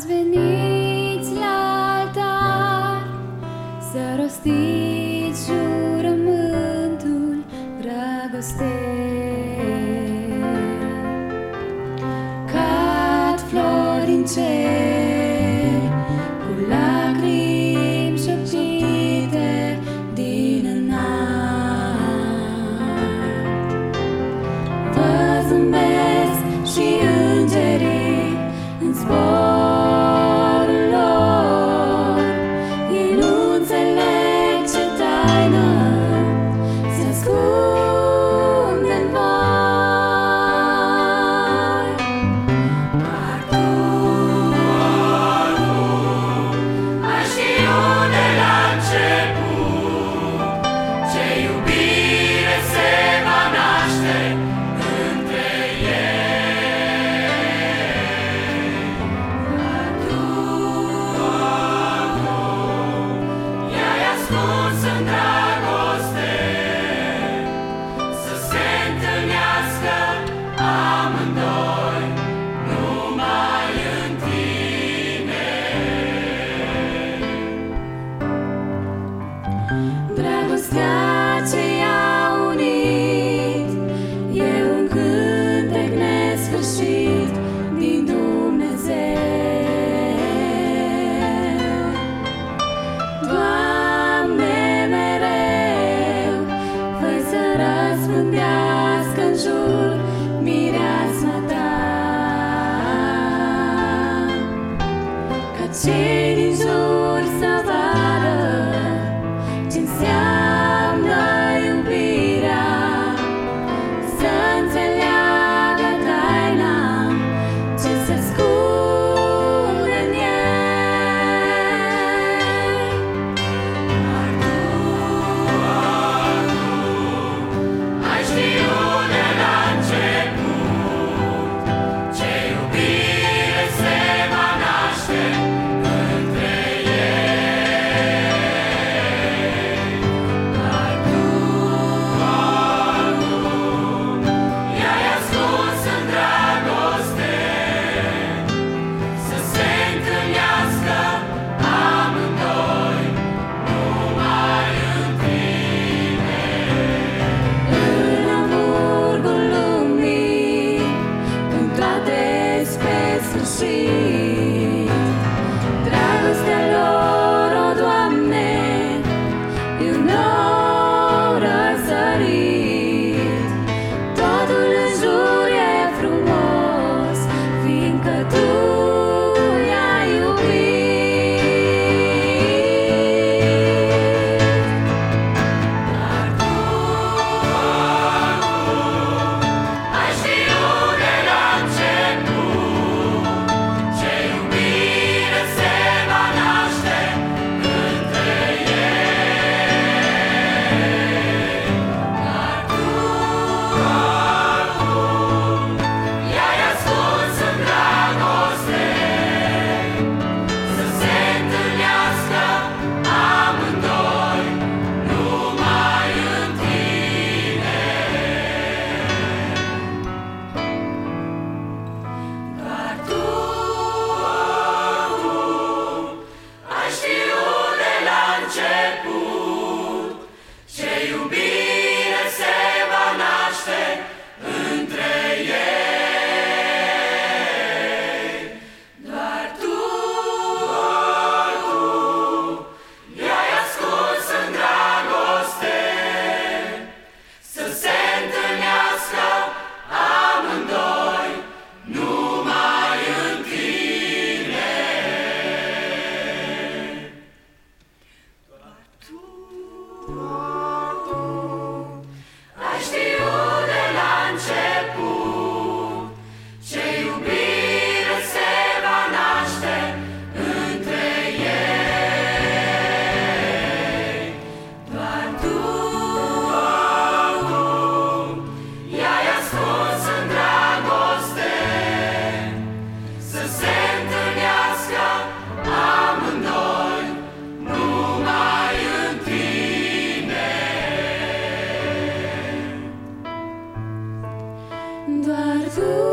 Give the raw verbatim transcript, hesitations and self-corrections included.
veniți la altar să rostiți jurământul dragostei. Cad flori în cer cu lacrimi șoptite din înalt. Vă zâmbesc și îngerii în zborul lor. Ei nu înțeleg ce taină se ascunde în voi. Doar tu, doar tu ai știut de la început ce iubire se va naște între ei. Doar tu, doar tu i-ai ascuns în dragoste să se întâlnească amândoi numai în tine. Dragostea ce i-a unit e un cântec nesfârșit din Dumnezeu. Doamne, mereu fă să răspândească în jur mireasma Ta, ca cei din jur să vadă ce înseamnă iubirea, să înțeleagă taina ce se ascunde în ei. Doar tu, doar tu ai știut de la început ce iubire se va naște între ei. Doar tu, doar tu i-ai ascuns în dragoste să se întâlnească amândoi numai în tine. În amurgul lumii, când toate spre sfârșit, dragostea lor, o Doamne, e un nou răsărit. Totul în jur e frumos, fiindcă Tu i-ai iubit. Doar tu, doar tu ai știut de la început ce iubire se va naște între ei. Doar tu, doar tu i-ai ascuns în dragoste să se întâlnească amândoi numai în tine. Doar tu, doar tu ai știut de la început ce iubire se va naște între ei. Doar tu, doar tu i-ai ascuns în dragoste să se întâlnească amândoi numai în tine. Doar tu, doar tu ai știut de la început ce iubire se va naște între ei. Doar tu, doar tu i-ai ascuns în dragoste să se întâlnească amândoi numai în tine. Doar tu